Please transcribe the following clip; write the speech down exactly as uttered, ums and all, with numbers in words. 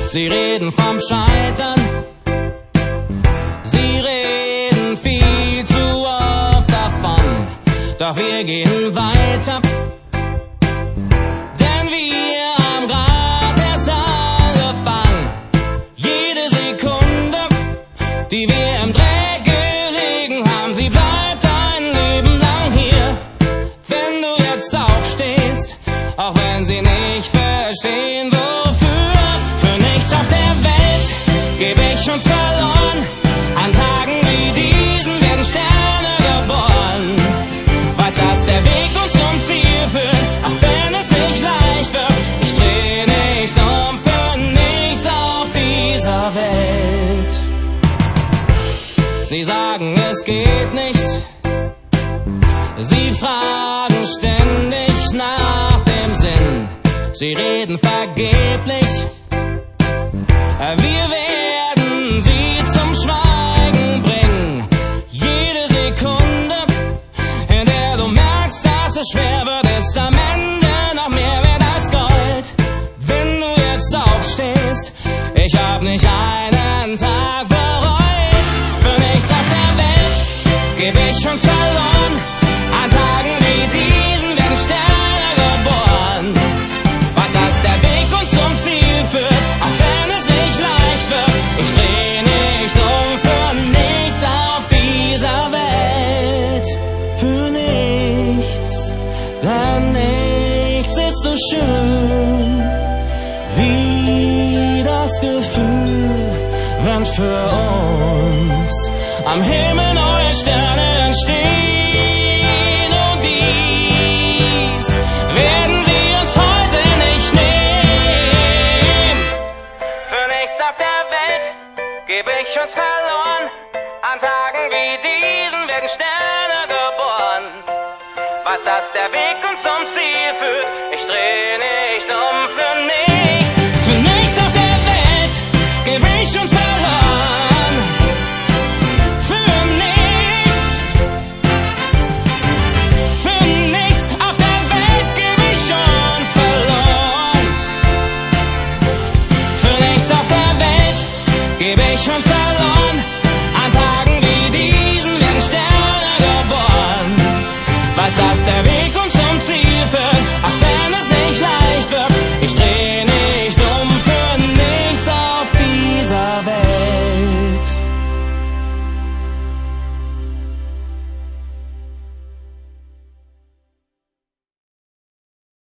Sie reden vom Scheitern, sie reden viel zu oft davon, doch wir gehen weiter, denn wir haben grad erst angefangen. Jede Sekunde, die wir im Dreck gelegen haben, sie bleibt ein Leben lang hier. Wenn du jetzt aufstehst, auch wenn sie nicht verstehen, wofür, für nichts auf der Welt geb ich uns verloren. An Tagen wie diesen werden Sterne geboren. Weiß, dass der Weg uns zum Ziel führt, auch wenn es nicht leicht wird. Ich dreh nicht um für nichts auf dieser Welt. Sie sagen, es geht nicht, sie fragen ständig nach dem Sinn, sie reden vergeblich, wir werden sie zum Schweigen bringen. Jede Sekunde, in der du merkst, dass es schwer wird, ist am Ende noch mehr wert als Gold. Wenn du jetzt aufstehst, ich hab nicht einen Tag bereut. Für nichts auf der Welt geb ich uns verloren. An Tagen wie diesen werden Sterne geboren. Was, dass der Weg uns zum Ziel führt, auch wenn es nicht leicht wird. Ich dreh nicht um für nichts auf dieser Welt. Für nichts, denn nichts ist so schön wie das Gefühl, wenn für uns am Himmel neue Sterne entstehen. Und dies werden sie uns heute nicht nehmen. Für nichts auf der Welt geb ich uns verloren. An Tagen wie diesen werden Sterne geboren. Was, dass der Weg uns